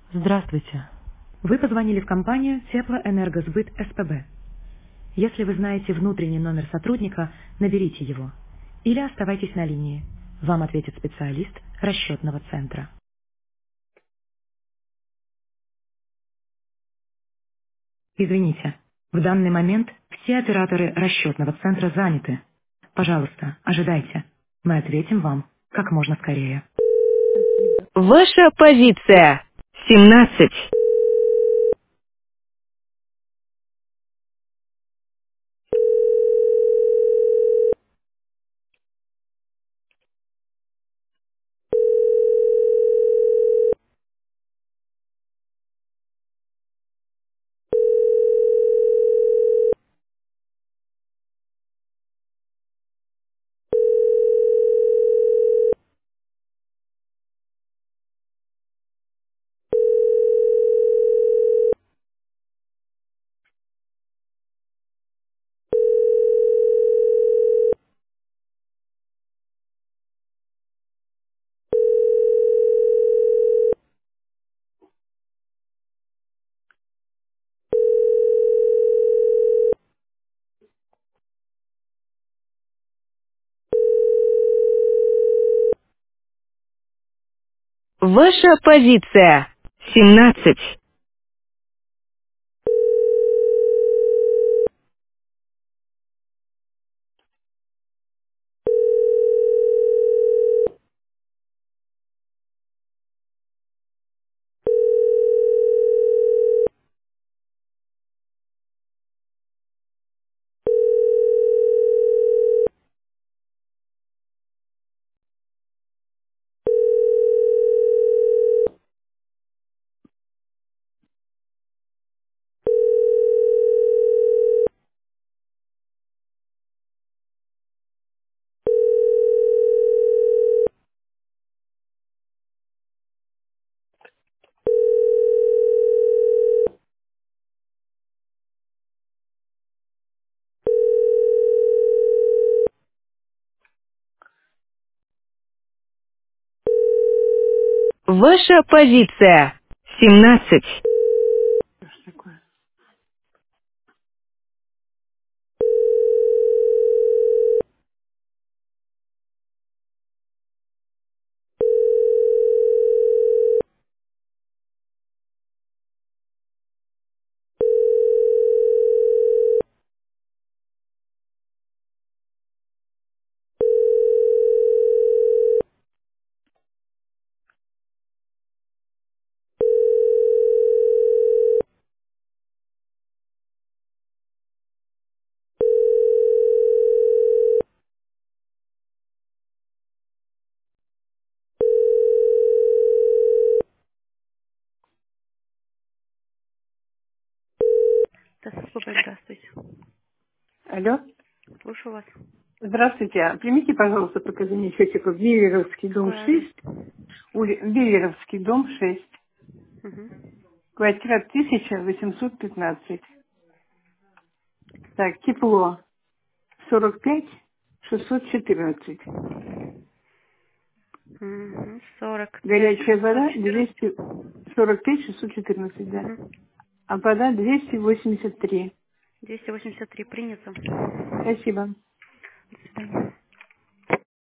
Здравствуйте. Вы позвонили в компанию Теплоэнергосбыт СПБ. Если вы знаете внутренний номер сотрудника, наберите его. Или оставайтесь на линии. Вам ответит специалист расчетного центра. Извините, в данный момент все операторы расчетного центра заняты. Пожалуйста, ожидайте. Мы ответим вам как можно скорее. Ваша позиция 17. Ваша позиция 17. Ваша позиция 17. Что ж такое? Здравствуйте. Алло. Слушаю вас. Здравствуйте. Примите, пожалуйста, показания счетчика. Веллеровский дом Какой адрес? 6. Веллеровский дом 6. Угу. Квартира 1815. Так, тепло 45 614. Угу. 45 Горячая вода 614. 245 614, да. Угу. А вода 283. 283 принято. Спасибо. До свидания.